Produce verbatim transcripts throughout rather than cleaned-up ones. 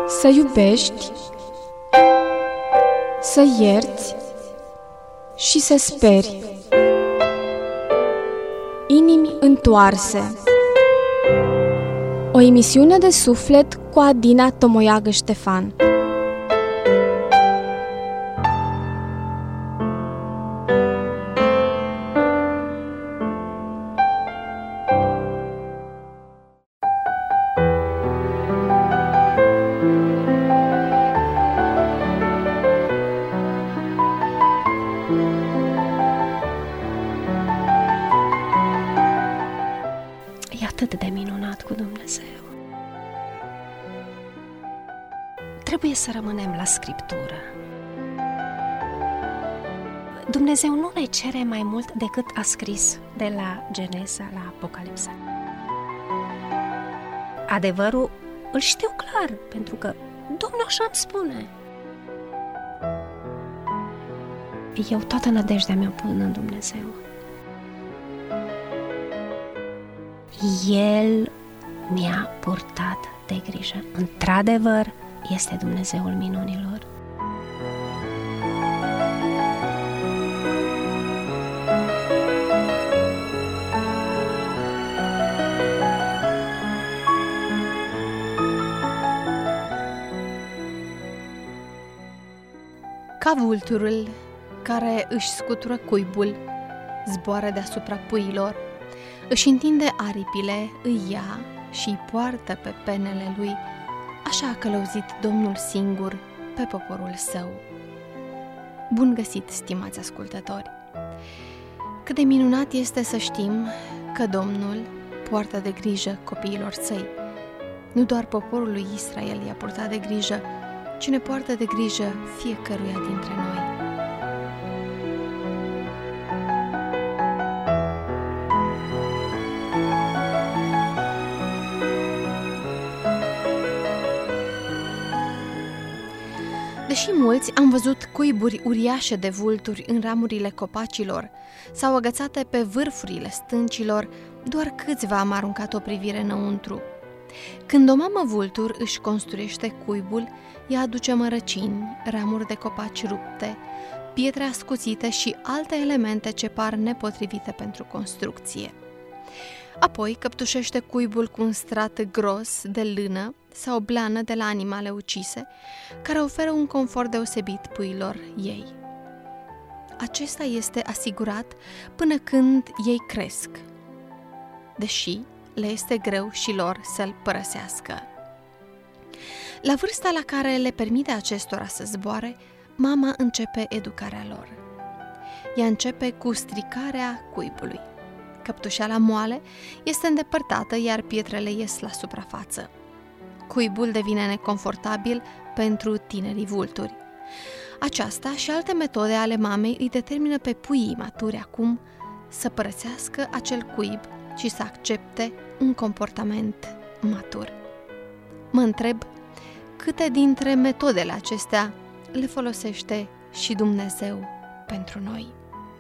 Să iubești, să ierți și să speri. Inimi întoarse. O emisiune de suflet cu Adina Tomoiagă Ștefan. E atât de minunat cu Dumnezeu. Trebuie să rămânem la Scriptură. Dumnezeu nu ne cere mai mult decât a scris de la Geneza la Apocalipsa. Adevărul îl știu clar, pentru că Domnul așa îmi spune. Eu toată nădejdea mea pun în Dumnezeu. El mi-a purtat de grijă. Într-adevăr, este Dumnezeul minunilor. Ca vulturul care își scutură cuibul, zboară deasupra puiilor, își întinde aripile, îi ia și îi poartă pe penele lui, așa a călăuzit Domnul singur pe poporul său. Bun găsit, stimați ascultători! Cât de minunat este să știm că Domnul poartă de grijă copiilor săi. Nu doar poporul lui Israel i-a purtat de grijă, ci ne poartă de grijă fiecăruia dintre noi. Deși mulți am văzut cuiburi uriașe de vulturi în ramurile copacilor sau agățate pe vârfurile stâncilor, doar câțiva am aruncat o privire înăuntru. Când o mamă vultur își construiește cuibul, ea aduce mărăcini, ramuri de copaci rupte, pietre ascuțite și alte elemente ce par nepotrivite pentru construcție. Apoi căptușește cuibul cu un strat gros de lână sau blană de la animale ucise, care oferă un confort deosebit puiilor ei. Acesta este asigurat până când ei cresc, deși le este greu și lor să-l părăsească. La vârsta la care le permite acestora să zboare, mama începe educarea lor. Ea începe cu stricarea cuibului. Căptușeala moale este îndepărtată, iar pietrele ies la suprafață. Cuibul devine neconfortabil pentru tinerii vulturi. Aceasta și alte metode ale mamei îi determină pe puii maturi acum să părăsească acel cuib și să accepte un comportament matur. Mă întreb câte dintre metodele acestea le folosește și Dumnezeu pentru noi.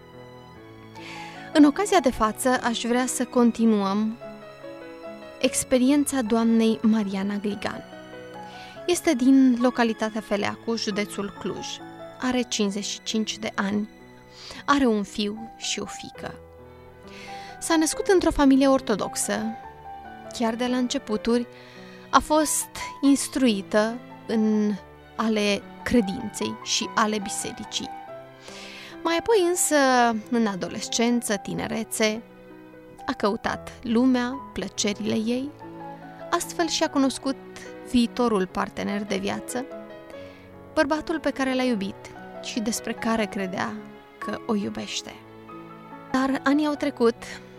În ocazia de față aș vrea să continuăm experiența doamnei Mariana Gligan. Este din localitatea Feleacu, județul Cluj. Are cincizeci și cinci de ani. Are un fiu și o fiică. S-a născut într-o familie ortodoxă. Chiar de la începuturi a fost instruită în ale credinței și ale bisericii. Mai apoi însă, în adolescență, tinerețe, a căutat lumea, plăcerile ei, astfel și-a cunoscut viitorul partener de viață, bărbatul pe care l-a iubit și despre care credea că o iubește. Dar anii au trecut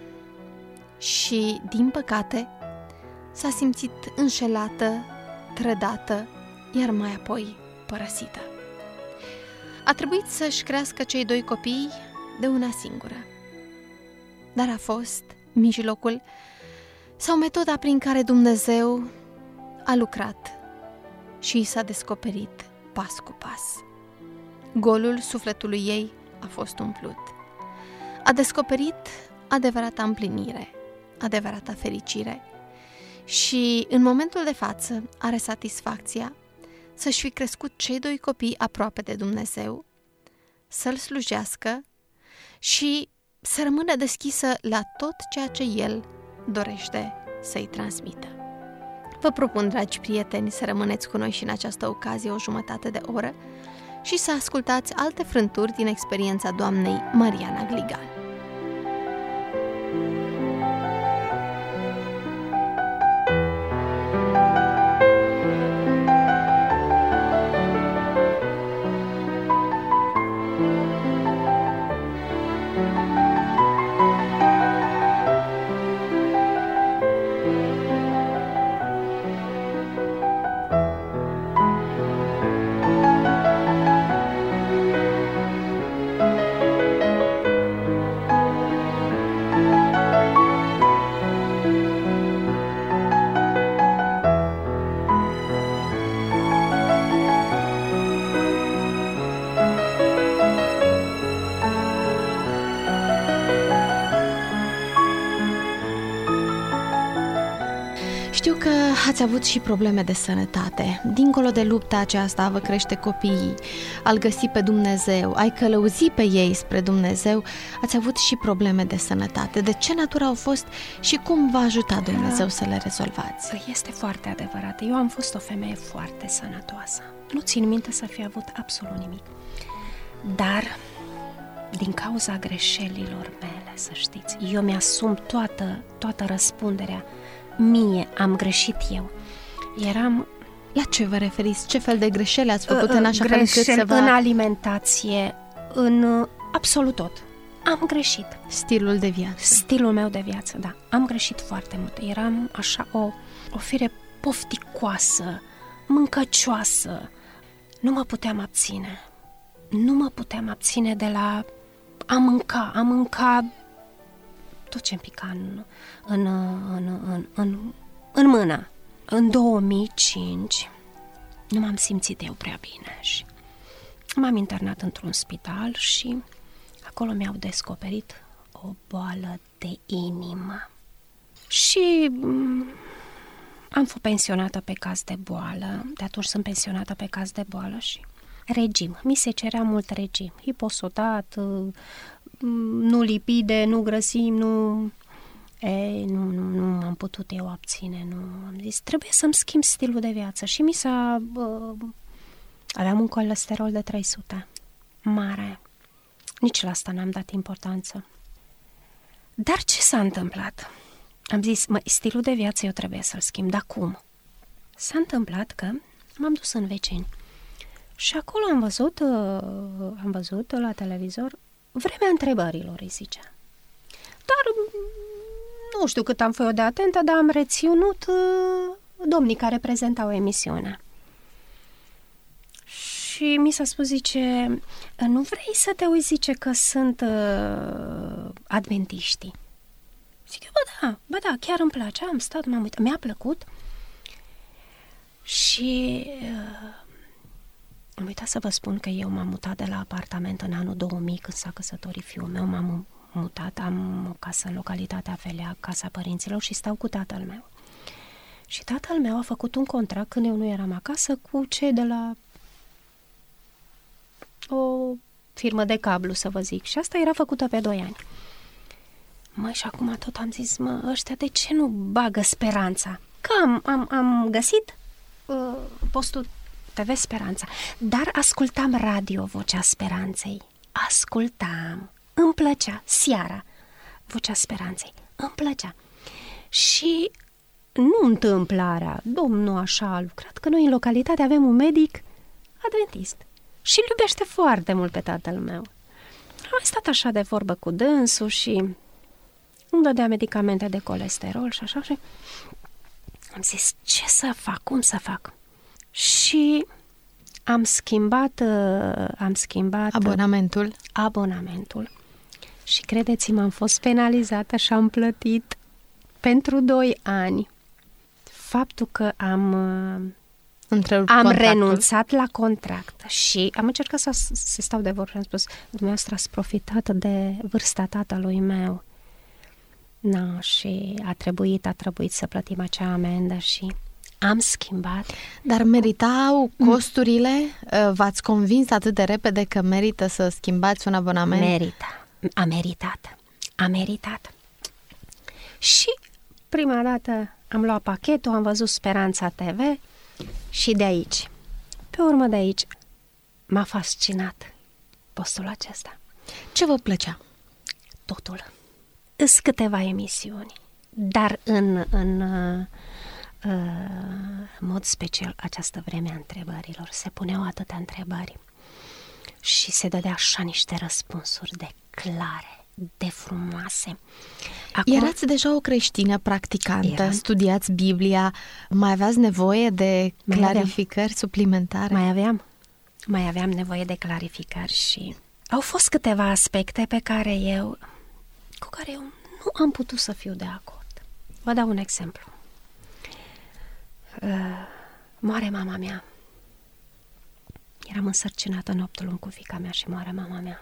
și, din păcate, s-a simțit înșelată, trădată, iar mai apoi părăsită. A trebuit să-și crească cei doi copii de una singură. Dar a fost mijlocul sau metoda prin care Dumnezeu a lucrat și i s-a descoperit pas cu pas. Golul sufletului ei a fost umplut. A descoperit adevărata împlinire, adevărata fericire și, în momentul de față, are satisfacția să-și fi crescut cei doi copii aproape de Dumnezeu, să-L slujească și să rămână deschisă la tot ceea ce El dorește să-i transmită. Vă propun, dragi prieteni, să rămâneți cu noi și în această ocazie o jumătate de oră și să ascultați alte frânturi din experiența doamnei Mariana Gligan. Știu că ați avut și probleme de sănătate. Dincolo de lupta aceasta, a vă crește copiii, a-L găsi pe Dumnezeu, a-i călăuzi pe ei spre Dumnezeu, ați avut și probleme de sănătate. De ce natură au fost și cum v-a ajutat Dumnezeu să le rezolvați? Este foarte adevărat. Eu am fost o femeie foarte sănătoasă. Nu țin minte să fi avut absolut nimic. Dar, din cauza greșelilor mele, să știți, eu mi-asum toată, toată răspunderea. Mie, am greșit eu. Eram... La ce vă referiți? Ce fel de greșeli ați făcut uh, în așa fel încât să vă... în alimentație, în uh, absolut tot. Am greșit. Stilul de viață. Stilul meu de viață, da. Am greșit foarte mult. Eram așa o, o fire pofticoasă, mâncăcioasă. Nu mă puteam abține. Nu mă puteam abține de la a mânca, a mânca tot ce-mi pica în, în, în, în, în, în mână. În două mii cinci nu m-am simțit eu prea bine și m-am internat într-un spital și acolo mi-au descoperit o boală de inimă. Și am fost pensionată pe caz de boală, de atunci sunt pensionată pe caz de boală și regim. Mi se cerea mult regim, hiposodat, nu lipide, nu grăsimi, nu... E, nu, nu, nu m-am putut eu abține, nu am zis, trebuie să-mi schimb stilul de viață și mi s-a... Uh, aveam un colesterol de trei sute, mare, nici la asta n-am dat importanță. Dar ce s-a întâmplat? Am zis, mă, stilul de viață eu trebuie să-l schimb, dar cum? S-a întâmplat că m-am dus în vecini și acolo am văzut, uh, am văzut la televizor Vremea întrebărilor, îi zicea. Dar nu știu cât am fost eu de atentă, dar am reținut uh, domnii care prezentau emisiunea. Și mi s-a spus, zice, nu vrei să te uiți, zice, că sunt uh, adventiștii? Zic eu, bă da, bă da, chiar îmi place, am stat, m-am uitat, mi-a plăcut și uh, am uitat să vă spun că eu m-am mutat de la apartament în anul două mii, când s-a căsătorit fiul meu, m-am mutat, am o casă în localitatea Felea, casa părinților și stau cu tatăl meu. Și tatăl meu a făcut un contract când eu nu eram acasă cu cei de la o firmă de cablu, să vă zic. Și asta era făcută pe doi ani. Măi, și acum tot am zis, mă, ăștia de ce nu bagă Speranța? Că am, am, am găsit uh, postul T V Speranța, dar ascultam radio Vocea Speranței. Ascultam. Îmi plăcea. Seara. Vocea Speranței. Îmi plăcea. Și nu întâmplarea, domnul așa a lucrat, că noi în localitate avem un medic adventist și îl iubește foarte mult pe tatăl meu. Am stat așa de vorbă cu dânsul și îmi dădea medicamente de colesterol și așa și am zis, ce să fac, cum să fac? Și am schimbat am schimbat abonamentul. abonamentul și credeți-mă, am fost penalizată și am plătit pentru doi ani faptul că am am renunțat la contract și am încercat să se stau de vorbă și am spus, dumneavoastră ați profitat de vârsta tatălui meu. Na, și a trebuit, a trebuit să plătim acea amendă și am schimbat. Dar meritau costurile? V-ați convins atât de repede că merită să schimbați un abonament? Merita, a meritat, a meritat. Și prima dată am luat pachetul, am văzut Speranța T V și de aici, pe urmă de aici, m-a fascinat postul acesta. Ce vă plăcea? Totul. Îs câteva emisiuni, dar în, în uh, mod special această vreme a întrebărilor. Se puneau atâtea întrebări și se dădea așa niște răspunsuri de clare, de frumoase. Acum, erați deja o creștină practicantă, eram. Studiați Biblia, mai aveați nevoie de mai clarificări aveam. suplimentare? Mai aveam. Mai aveam nevoie de clarificări și au fost câteva aspecte pe care eu, cu care eu nu am putut să fiu de acord. Vă dau un exemplu. Uh, moare mama mea. Eram însărcinată în opt luni cu fiica mea și moare mama mea.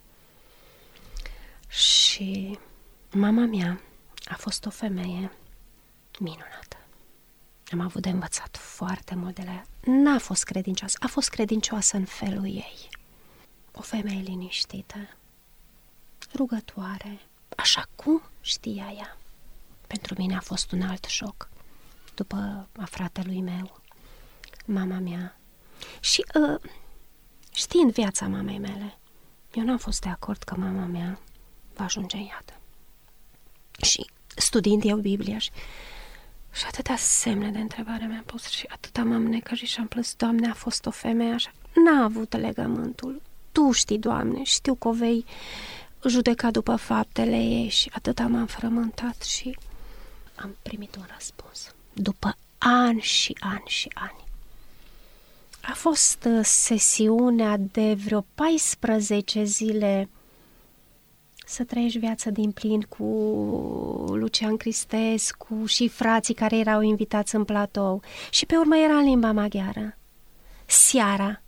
Și mama mea a fost o femeie minunată. Am avut de învățat foarte mult de la ea. N-a fost credincioasă, a fost credincioasă în felul ei. O femeie liniștită, rugătoare, așa cum știa ea. Pentru mine a fost un alt șoc. După a fratelui meu, mama mea. Și uh, știind viața mamei mele, eu n-am fost de acord că mama mea va ajunge în iad. Și studiind eu Biblia și, și atâtea semne de întrebare mi-am pus și atâta m-am necăjit și am plâns, Doamne, a fost o femeie așa. N-a avut legământul. Tu știi, Doamne, știu că o vei judeca după faptele ei și atâta m-am frământat și am primit un răspuns. După ani și ani și ani. A fost sesiunea de vreo paisprezece zile să trăiești viața din plin cu Lucian Cristescu și frații care erau invitați în platou. Și pe urmă era în limba maghiară. Seara.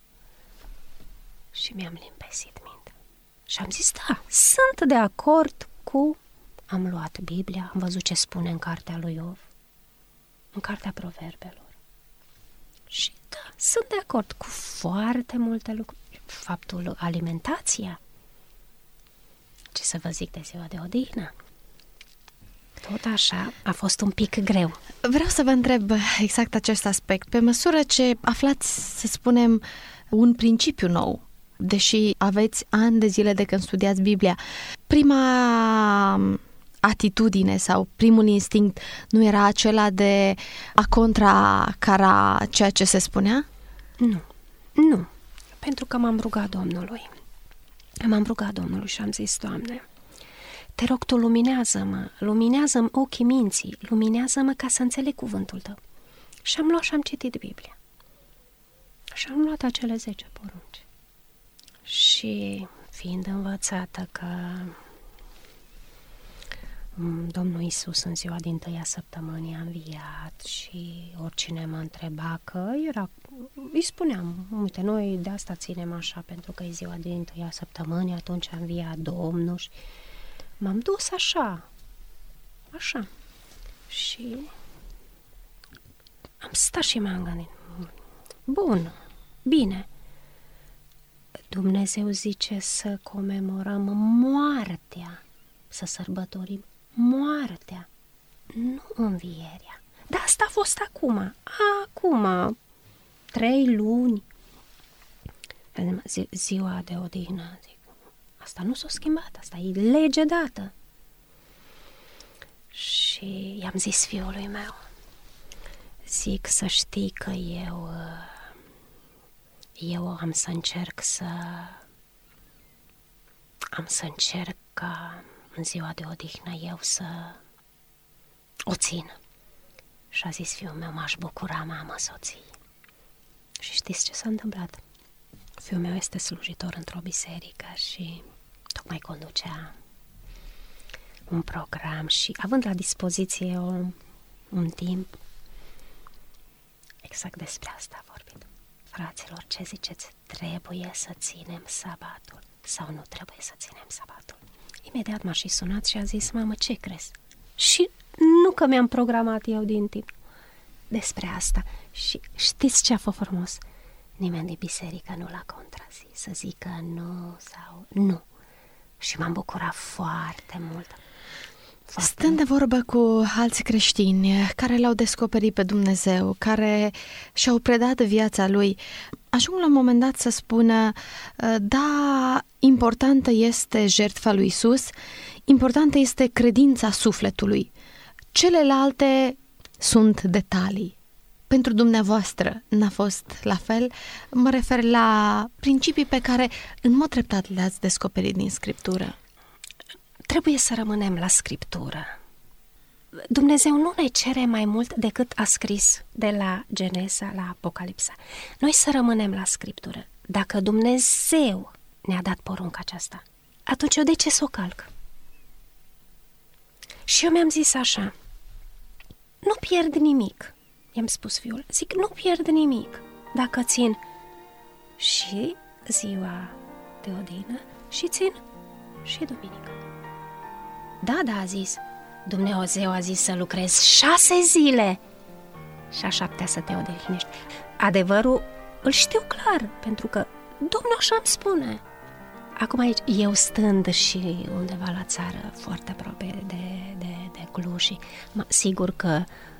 Și mi-am limpesit mintea. Și am zis, da, sunt de acord cu... Am luat Biblia, am văzut ce spune în cartea lui Iov, în cartea Proverbelor. Și da, sunt de acord cu foarte multe lucruri. Faptul, alimentația. Ce să vă zic de ziua de odihnă? Tot așa, a fost un pic greu. Vreau să vă întreb exact acest aspect. Pe măsură ce aflați, să spunem, un principiu nou, deși aveți ani de zile de când studiați Biblia, prima atitudine sau primul instinct nu era acela de a contracara ceea ce se spunea? Nu, nu, pentru că m-am rugat Domnului. M-am rugat Domnului și am zis, Doamne, te rog, Tu luminează-mă, luminează-mi ochii minții, luminează-mă ca să înțeleg cuvântul Tău. Și am luat și am citit Biblia. Și am luat acele zece porunci. Și fiind învățată că Domnul Iisus în ziua din tâia săptămânii a înviat și oricine mă întreba că era, îi spuneam, uite, noi de asta ținem așa, pentru că e ziua din tâia săptămânii, atunci a înviat Domnul și m-am dus așa, așa. Și am stat și m-am gândit, bun, bine, Dumnezeu zice să comemorăm moartea, să sărbătorim moartea, nu învierea. Dar asta a fost acum, acum, trei luni, zi, ziua de odihnă, zic, asta nu s-a schimbat, asta e lege dată. Și i-am zis fiului meu, zic să știi că eu, eu am să încerc să, am să încerc ca în ziua de odihnă eu să o țin. Și a zis fiul meu, m-aș bucura, mamă, să o ții. Și știți ce s-a întâmplat? Fiul meu este slujitor într-o biserică și tocmai conducea un program și având la dispoziție o, un timp, exact despre asta a vorbit. Fraților, ce ziceți? Trebuie să ținem sabatul sau nu trebuie să ținem sabatul? Imediat m-a și sunat și a zis, mamă, ce crezi? Și nu că mi-am programat eu din timp. despre asta. Și știți ce a fost frumos? Nimeni din biserică nu l-a contrazis, să zică nu sau nu. Și m-am bucurat foarte mult. Foarte Stând de vorbă cu alți creștini care l-au descoperit pe Dumnezeu, care și-au predat viața Lui, ajung la un moment dat să spună, da, importantă este jertfa lui Iisus, importantă este credința sufletului. Celelalte sunt detalii. Pentru dumneavoastră n-a fost la fel? Mă refer la principii pe care în mod treptat le-ați descoperit din Scriptură. Trebuie să rămânem la Scriptură. Dumnezeu nu ne cere mai mult decât a scris de la Genesa la Apocalipsa. Noi să rămânem la Scriptură. Dacă Dumnezeu ne-a dat porunca aceasta, atunci eu de ce să o calc? Și eu mi-am zis așa, nu pierd nimic, i-am spus fiul, zic, nu pierd nimic dacă țin și ziua de odihnă și țin și duminică. Da, da, a zis, Dumnezeu a zis să lucrezi șase zile și a șaptea să te odihnești. Adevărul îl știu clar, pentru că Domnul așa îmi spune. Acum aici, eu stând și undeva la țară, foarte aproape de, de, de Cluj, mă, sigur că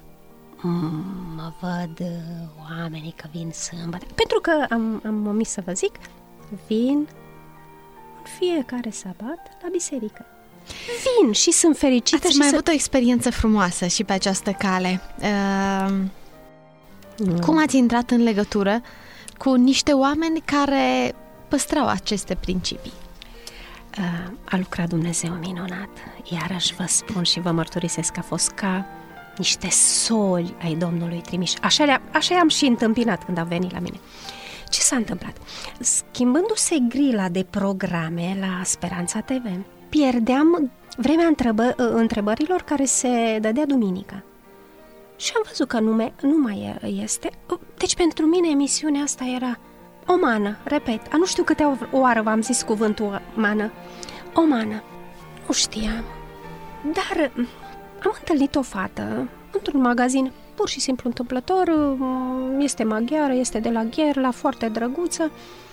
m- mă văd oamenii că vin sâmbătă, pentru că am, am omis să vă zic, vin în fiecare sabat la biserică. Vin și sunt fericită. Ați și mai să... avut o experiență frumoasă și pe această cale. Uh, mm. Cum ați intrat în legătură cu niște oameni care păstrau aceste principii? Uh, a lucrat Dumnezeu minunat. Iarăși vă spun și vă mărturisesc că a fost ca niște soli ai Domnului trimiși. Așa, le-am, așa i-am și întâmpinat când au venit la mine. Ce s-a întâmplat? Schimbându-se grila de programe la Speranța T V, pierdeam vremea întrebă, întrebărilor care se dădea duminica. Și am văzut că nume, nu mai este. Deci pentru mine emisiunea asta era o mană, repet. A nu știu câte oară v-am zis cuvântul mană. O mană. Nu știam. Dar am întâlnit o fată într-un magazin pur și simplu întâmplător. Este maghiară, este de la Gherla, foarte drăguță.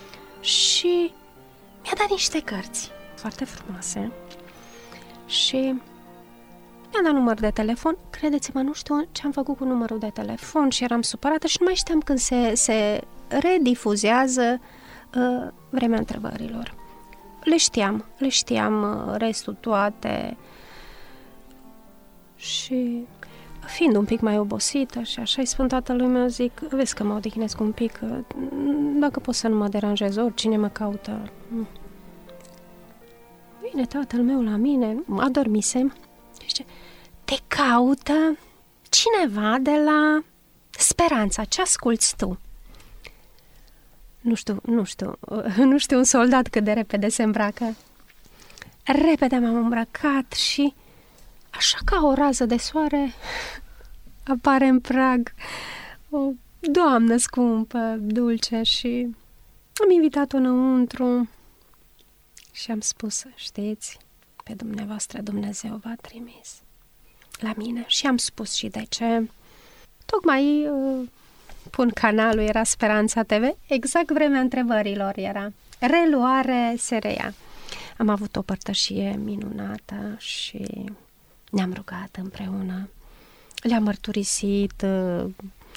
Și mi-a dat niște cărți foarte frumoase. Și mi-a dat număr de telefon. Credeți-mă, nu știu ce am făcut cu numărul de telefon și eram supărată și nu mai știam când se, se redifuzează uh, vremea întrebărilor. Le știam, le știam uh, restul toate și fiind un pic mai obosită și așa îi spun tatălui meu, zic, vezi că mă odihnesc un pic, dacă poți să nu mă deranjezi, oricine mă caută. Vine tatăl meu la mine, adormisem, zice, te caută cineva de la Speranța, ce asculți tu? Nu știu, nu știu, nu știu un soldat cât de repede se îmbracă. Repede m-am îmbrăcat și așa ca o rază de soare apare în prag o doamnă scumpă, dulce și am invitat-o înăuntru și am spus, știți, pe dumneavoastră Dumnezeu v-a trimis la mine și am spus și de ce. Tocmai uh, pun canalul, era Speranța T V, exact vremea întrebărilor era. Reluare se reia. Am avut o părtășie minunată și ne-am rugat împreună. Le-am mărturisit uh,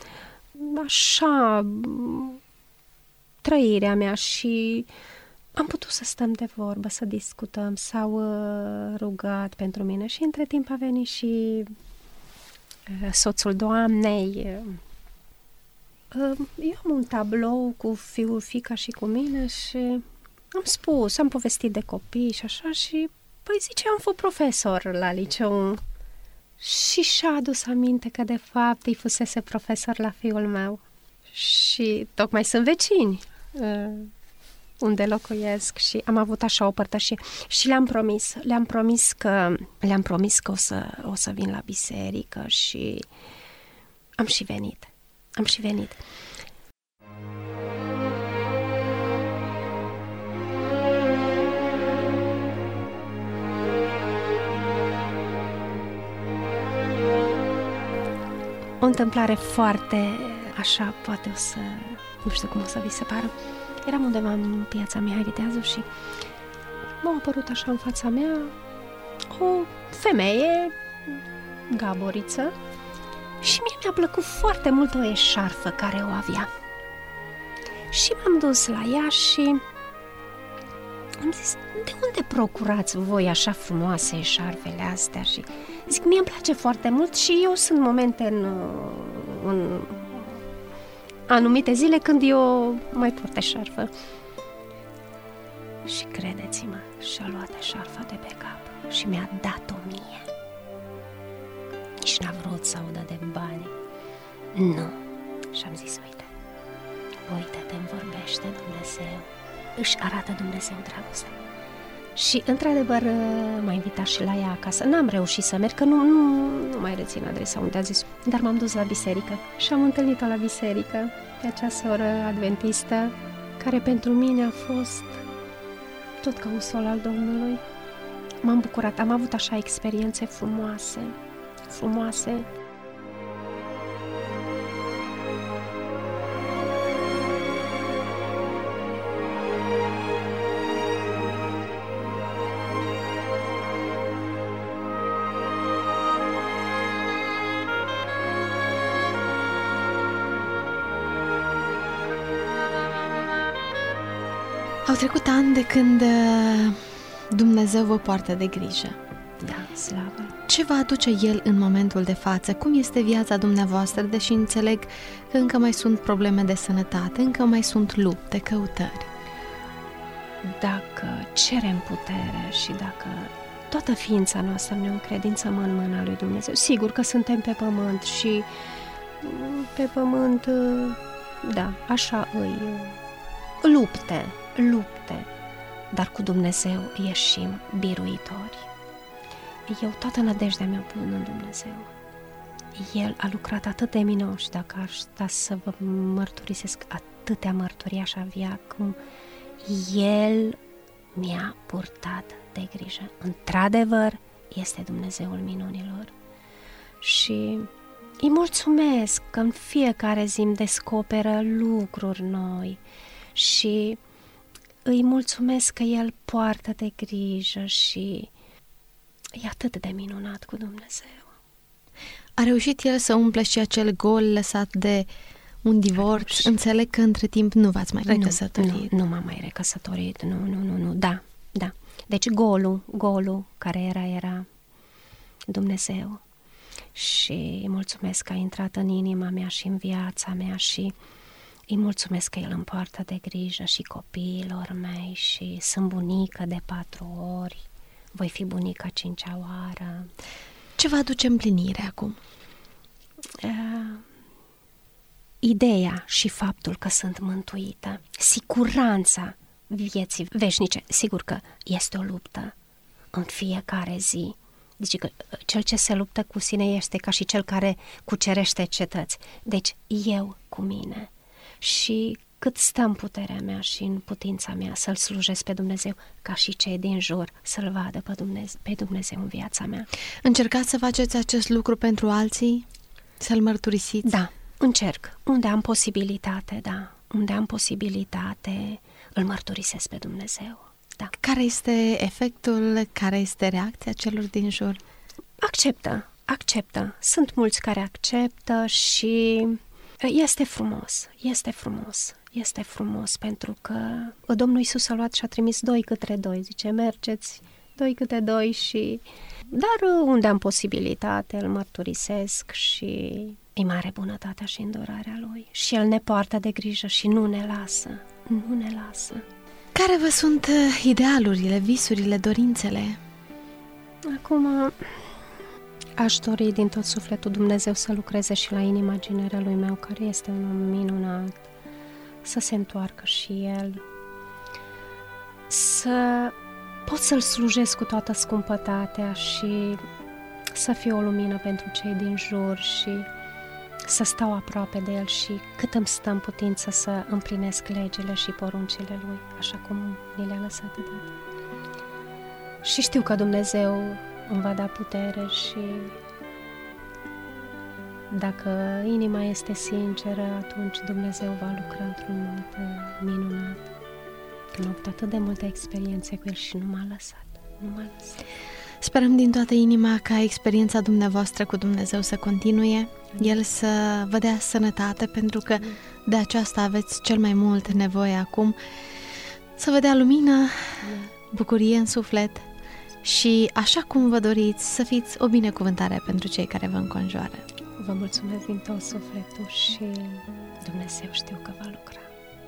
așa trăirea mea și am putut să stăm de vorbă, să discutăm, s-au uh, rugat pentru mine și între timp a venit și uh, soțul doamnei. Uh, eu am un tablou cu fiul, fiica și cu mine și am spus, am povestit de copii și așa și păi zice, am fost profesor la liceu și și-a adus aminte că de fapt îi fusese profesor la fiul meu și tocmai sunt vecini uh, unde locuiesc și am avut așa o părtășie și le-am promis, le-am promis că le-am promis că o să, o să vin la biserică și am și venit, am și venit. o întâmplare foarte așa, poate o să, nu știu cum o să vi se pară. Eram undeva în Piața Mihai Viteazu și m-a apărut așa în fața mea o femeie gaboriță și mie mi-a plăcut foarte mult o eșarfă care o avea. Și m-am dus la ea și am zis, de unde procurați voi așa frumoase eșarfele astea? Și zic, mie îmi place foarte mult și eu sunt momente în, în anumite zile când eu mai port eșarfă. Și credeți-mă, și-a luat eșarfa de pe cap și mi-a dat-o mie. Nici n-a vrut să audă de bani. Nu. Și am zis, uite, uite-te, îmi vorbește Dumnezeu. Își arată Dumnezeu dragoste. Și, într-adevăr, m-a invitat și la ea acasă. N-am reușit să merg, că nu, nu, nu mai rețin adresa unde a zis, dar m-am dus la biserică și am întâlnit-o la biserică pe acea soră adventistă, care pentru mine a fost tot ca un sol al Domnului. M-am bucurat, am avut așa experiențe frumoase, frumoase. Au trecut ani de când Dumnezeu vă poartă de grijă. Da, slavă. Ce vă aduce El în momentul de față? Cum este viața dumneavoastră? Deși înțeleg că încă mai sunt probleme de sănătate, încă mai sunt lupte, căutări. Dacă cerem putere și dacă toată ființa noastră ne încredințăm în mâna lui Dumnezeu, sigur că suntem pe pământ și pe pământ, da, așa îi lupte, lupte, dar cu Dumnezeu ieșim biruitori. Eu toată nădejdea mea pun în Dumnezeu. El a lucrat atât de minuni și dacă aș sta să vă mărturisesc atâtea mărturii aș avea cum El mi-a purtat de grijă. Într-adevăr, este Dumnezeul minunilor. Și îi mulțumesc că în fiecare zi îmi descoperă lucruri noi și îi mulțumesc că El poartă de grijă și e atât de minunat cu Dumnezeu. A reușit El să umple și acel gol lăsat de un divorț? Înțeleg că între timp nu v-ați mai recăsătorit. Nu, nu, nu m-am mai recăsătorit, nu, nu, nu, nu, da, da. Deci golul, golul care era, era Dumnezeu. Și îi mulțumesc că a intrat în inima mea și în viața mea și îi mulțumesc că El îmi poartă de grijă și copiilor mei și sunt bunică de patru ori, voi fi bunica cincea oară. Ce vă aduce împlinire acum? Uh, ideea și faptul că sunt mântuită, siguranța vieții veșnice, sigur că este o luptă în fiecare zi. Deci că cel ce se luptă cu sine este ca și cel care cucerește cetăți. Deci eu cu mine. Și cât stă în puterea mea și în putința mea să-L slujesc pe Dumnezeu, ca și cei din jur să-L vadă pe Dumnezeu, pe Dumnezeu în viața mea. Încercați să faceți acest lucru pentru alții? Să-L mărturisiți? Da, încerc. Unde am posibilitate, da. Unde am posibilitate, îl mărturisesc pe Dumnezeu. Da. Care este efectul, care este reacția celor din jur? Acceptă, acceptă. Sunt mulți care acceptă și este frumos, este frumos, este frumos pentru că Domnul Iisus a luat și a trimis doi către doi, zice, mergeți doi câte doi și... Dar unde am posibilitate, îl mărturisesc și e mare bunătatea și îndurarea Lui. Și El ne poartă de grijă și nu ne lasă, nu ne lasă. Care vă sunt idealurile, visurile, dorințele? Acum aș dori din tot sufletul Dumnezeu să lucreze și la inima ginerelui meu, care este un om minunat, să se întoarcă și el, să pot să-L slujesc cu toată scumpătatea și să fie o lumină pentru cei din jur și să stau aproape de El și cât îmi stă în putință să împlinesc legile și poruncile Lui, așa cum ni le-a lăsat de dat. Și știu că Dumnezeu îmi va da putere și Dacă inima este sinceră, atunci Dumnezeu va lucra într-un mod minunat. Că am avut atât de multe experiențe cu El și nu m-a lăsat. Nu m-a lăsat. Sperăm din toată inima ca experiența dumneavoastră cu Dumnezeu să continue, El să vă dea sănătate, pentru că de aceasta aveți cel mai mult nevoie acum, să vă dea lumină, bucurie în suflet și, așa cum vă doriți, să fiți o binecuvântare pentru cei care vă înconjoară. Vă mulțumesc din tot sufletul și Dumnezeu știu că va lucra.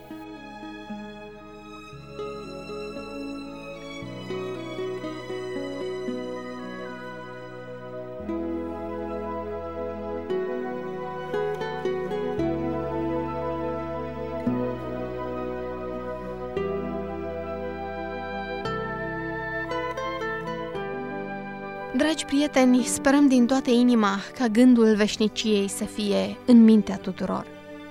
Dragi prieteni, sperăm din toată inima ca gândul veșniciei să fie în mintea tuturor.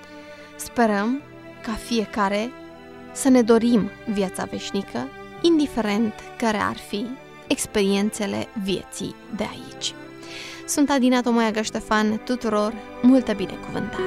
Sperăm ca fiecare să ne dorim viața veșnică, indiferent care ar fi experiențele vieții de aici. Sunt Adina Tomoiagă Ștefan, tuturor multă binecuvântare!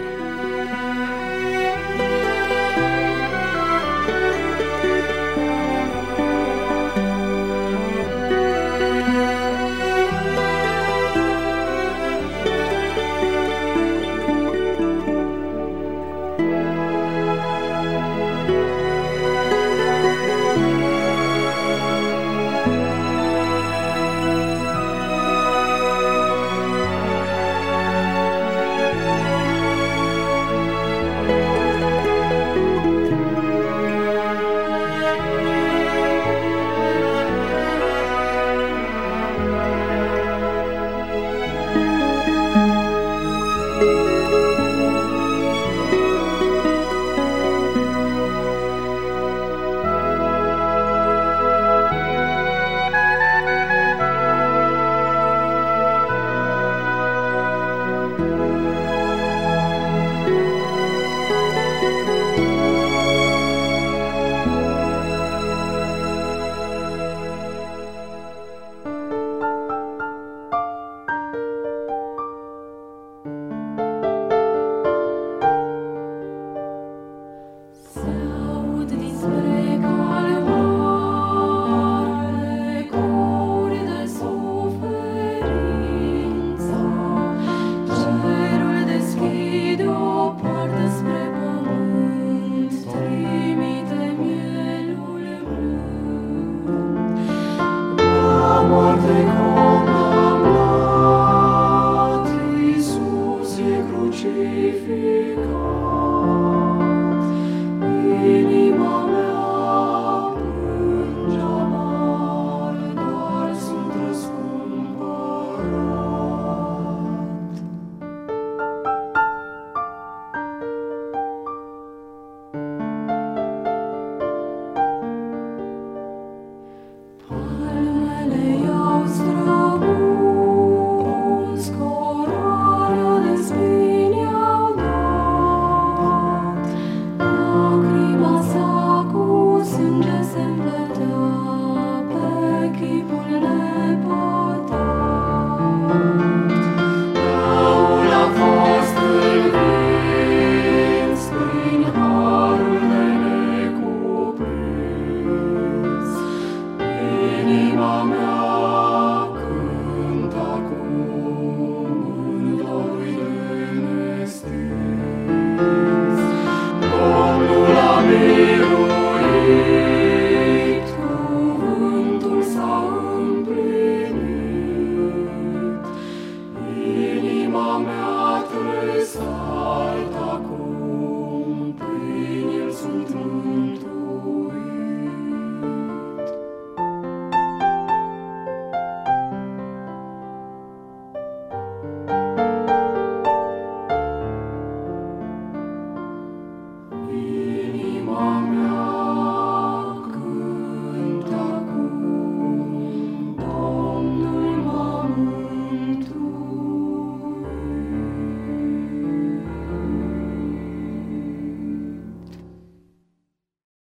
Inima mea